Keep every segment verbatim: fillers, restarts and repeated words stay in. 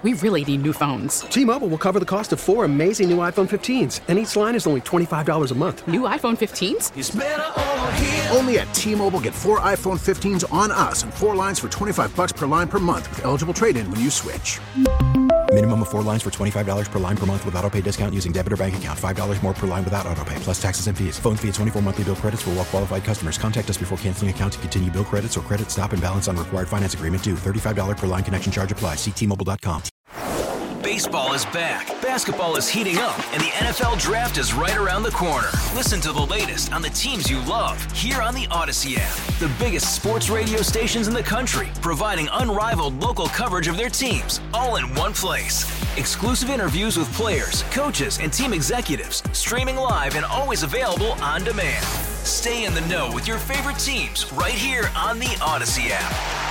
We really need new phones. T-Mobile will cover the cost of four amazing new iPhone fifteens, and each line is only twenty-five dollars a month. New iPhone fifteens? It's better over here. Only at T-Mobile, get four iPhone fifteens on us and four lines for twenty-five dollars per line per month with eligible trade-in when you switch. Minimum of four lines for twenty-five dollars per line per month with autopay discount using debit or bank account. five dollars more per line without autopay, plus taxes and fees. Phone fee at twenty-four monthly bill credits for well-qualified customers. Contact us before canceling account to continue bill credits or credit stop and balance on required finance agreement due. thirty-five dollars per line connection charge applies. See T Mobile dot com. Baseball is back, basketball is heating up, and the N F L Draft is right around the corner. Listen to the latest on the teams you love here on the Odyssey app. The biggest sports radio stations in the country, providing unrivaled local coverage of their teams, all in one place. Exclusive interviews with players, coaches, and team executives, streaming live and always available on demand. Stay in the know with your favorite teams right here on the Odyssey app.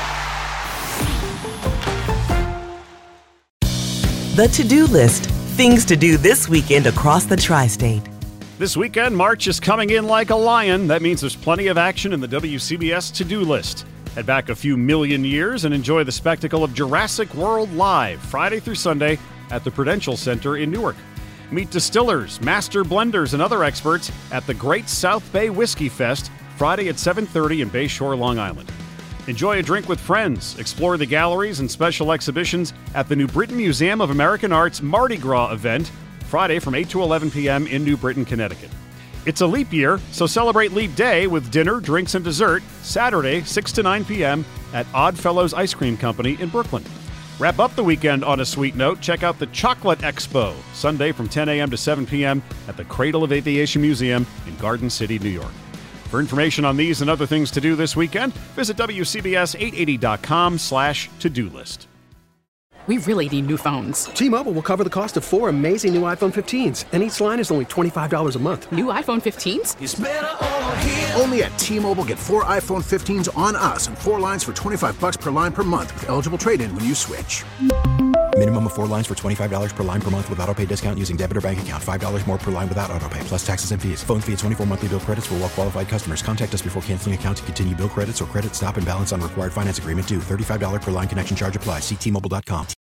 The to-do list. Things to do this weekend across the tri-state. This weekend, March is coming in like a lion. That means there's plenty of action in the W C B S to-do list. Head back a few million years and enjoy the spectacle of Jurassic World live, Friday through Sunday at the Prudential Center in Newark. Meet distillers, master blenders, and other experts at the Great South Bay Whiskey Fest, Friday at seven thirty in Bay Shore, Long Island. Enjoy a drink with friends. Explore the galleries and special exhibitions at the New Britain Museum of American Art's Mardi Gras event, Friday from eight to eleven p.m. in New Britain, Connecticut. It's a leap year, so celebrate Leap Day with dinner, drinks, and dessert, Saturday, six to nine p.m. at Odd Fellows Ice Cream Company in Brooklyn. Wrap up the weekend on a sweet note. Check out the Chocolate Expo, Sunday from ten a.m. to seven p.m. at the Cradle of Aviation Museum in Garden City, New York. For information on these and other things to do this weekend, visit W C B S eight eighty dot com slash to-do list. We really need new phones. T-Mobile will cover the cost of four amazing new iPhone fifteens, and each line is only twenty-five dollars a month. New iPhone fifteens? It's better over here. Only at T-Mobile, get four iPhone fifteens on us and four lines for twenty-five dollars per line per month with eligible trade-in when you switch. Minimum of four lines for twenty-five dollars per line per month with autopay discount using debit or bank account. five dollars more per line without autopay, plus taxes and fees. Phone fee at twenty-four monthly bill credits for well-qualified customers. Contact us before canceling account to continue bill credits or credit stop and balance on required finance agreement due. thirty-five dollars per line connection charge applies. See T Mobile dot com.